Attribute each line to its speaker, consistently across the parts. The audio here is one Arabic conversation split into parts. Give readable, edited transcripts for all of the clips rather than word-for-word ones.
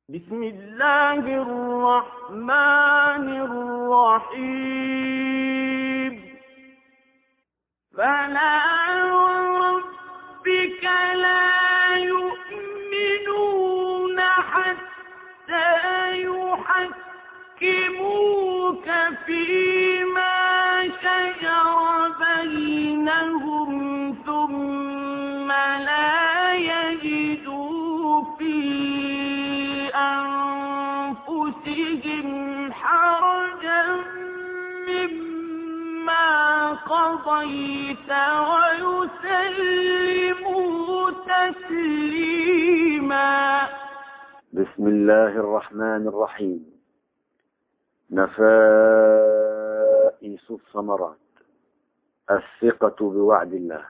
Speaker 1: بسم الله الرحمن الرحيم. فلا وربك لا يؤمنون حتى يحكموك فيما شجر بينهم ثم لا يجدوا في أنفسهم حرجا مما قضيت ويسلموا تسليما.
Speaker 2: بسم الله الرحمن الرحيم. نفائس الثمرات: الثقة بوعد الله.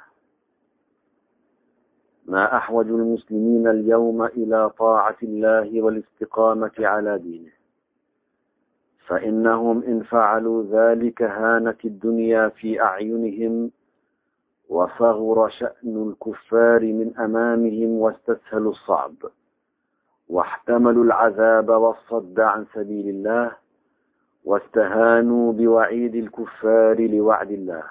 Speaker 2: ما أحوج المسلمين اليوم إلى طاعة الله والاستقامة على دينه، فإنهم إن فعلوا ذلك هانت الدنيا في أعينهم وصغر شأن الكفار من أمامهم واستسهلوا الصعب واحتملوا العذاب والصد عن سبيل الله واستهانوا بوعيد الكفار لوعد الله،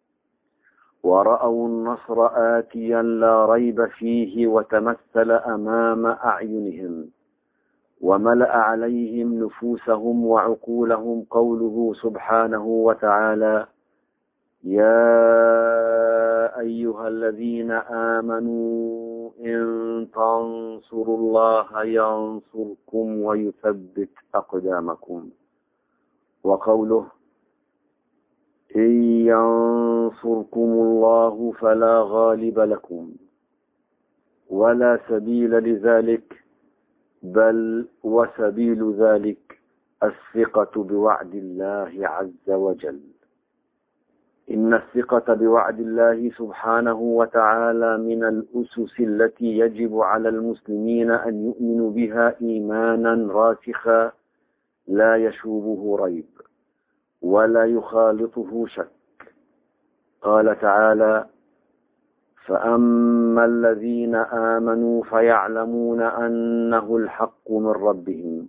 Speaker 2: ورأوا النصر آتيا لا ريب فيه وتمثل أمام أعينهم، وملأ عليهم نفوسهم وعقولهم قوله سبحانه وتعالى: يا أيها الذين آمنوا إن تنصروا الله ينصركم ويثبت أقدامكم، وقوله: إن ينصركم الله فلا غالب لكم ولا سبيل لذلك، بل وسبيل ذلك الثقة بوعد الله عز وجل. إن الثقة بوعد الله سبحانه وتعالى من الأسس التي يجب على المسلمين أن يؤمنوا بها إيمانا راسخا لا يشوبه ريب ولا يخالطه شك. قال تعالى: فأما الذين آمنوا فيعلمون أنه الحق من ربهم،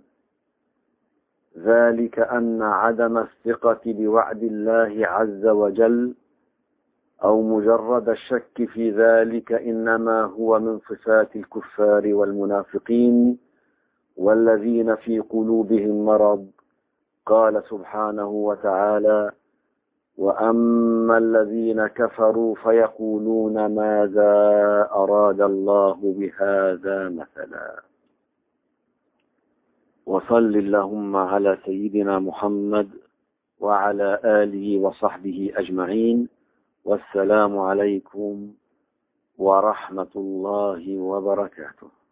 Speaker 2: ذلك أن عدم الثقة بوعد الله عز وجل أو مجرد الشك في ذلك إنما هو من صفات الكفار والمنافقين والذين في قلوبهم مرض. قال سبحانه وتعالى: وأما الذين كفروا فيقولون ماذا أراد الله بهذا مثلا. وصل اللهم على سيدنا محمد وعلى آله وصحبه أجمعين، والسلام عليكم ورحمة الله وبركاته.